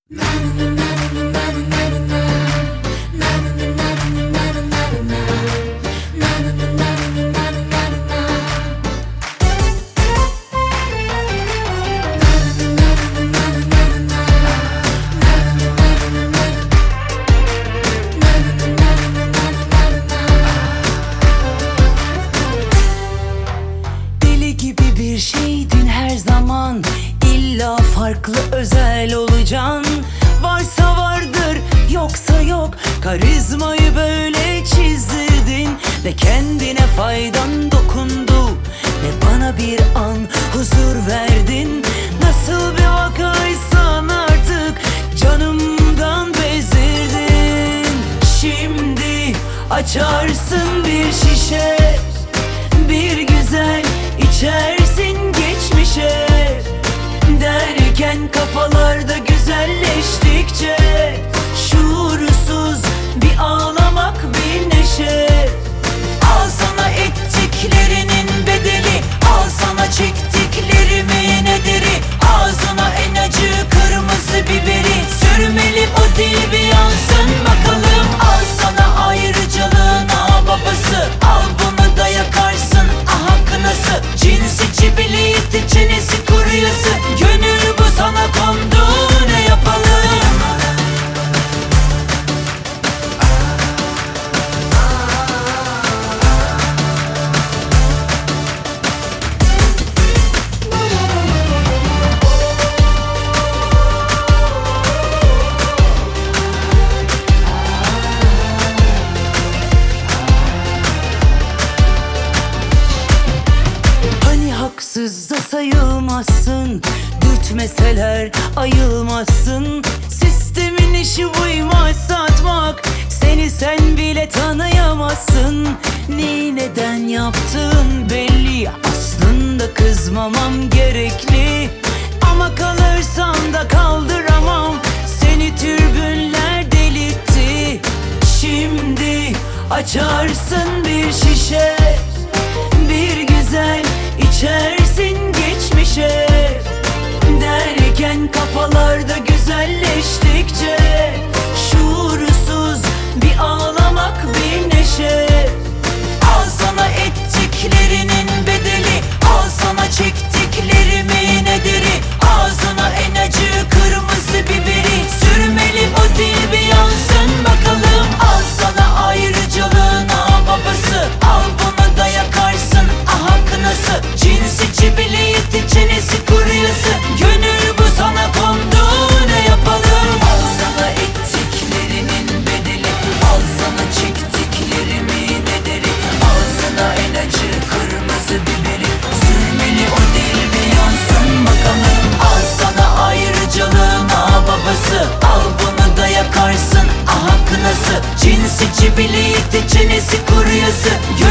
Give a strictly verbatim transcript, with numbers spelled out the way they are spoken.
Deli gibi bir şeydin her zaman, İlla farklı özel olacaksın. Varsa vardır, yoksa yok. Karizmayı böyle çizdirdin ve kendine faydan dokundu ve bana bir an huzur verdin. Nasıl bir vakaysan artık canımdan bezdirdin. Şimdi açarsın bir şişe, bir güzel içersin geçmişe. Derken kafalarda güzelleştikçe şuursuz bir ağlamak, bir neşe. Al sana ettiklerinin bedeli, al sana çektiklerimin ederi. Ağzına en acı kırmızı biberi, sürmeli o dil bir yansın bakalım. Al sana ayrıcalığın ağ babası, al bunu da yakarsın aha kınası. Cinsi cibiliyeti çenesi kuruyası, gönül bu sana kondu, ne yapalım? Hani haksız da sayılmazsın, dürtmeseler ayılmazsın. Sistemin işi buymuş satmak, seni sen bile tanıyamazsın. Neyi neden yaptığın belli, aslında kızmamam gerekli. Ama kalırsam da kaldıramam, seni türbünler delitti. Şimdi açarsın bir şişe, bir güzel içersin geçmişe. Derken kafalarda güzelleştikçe şuursuz bir ağlamak, bir neşe. Al sana ettiklerinin bedeli, al sana çektiklerimin ederi. Ağzına en acı kırmızı biberi, sürmeli o dil bir yansın bakalım. Al sana ayrıcalığın ağ babası, al bunu da yakarsın aha kınası. Cinsi cibiliyeti çenesi kuruyası, gönül bu sana kondu, ne yapalım? Al sana ettiklerinin bedeli, al sana çektiklerimin ederi. Ağzına en acı kırmızı biberi, sürmeli o dil bir yansın bakalım. Al sana ayrıcalığın ağ babası, al bunu da yakarsın aha kınası. Cinsi cibiliyeti çenesi kuruyası,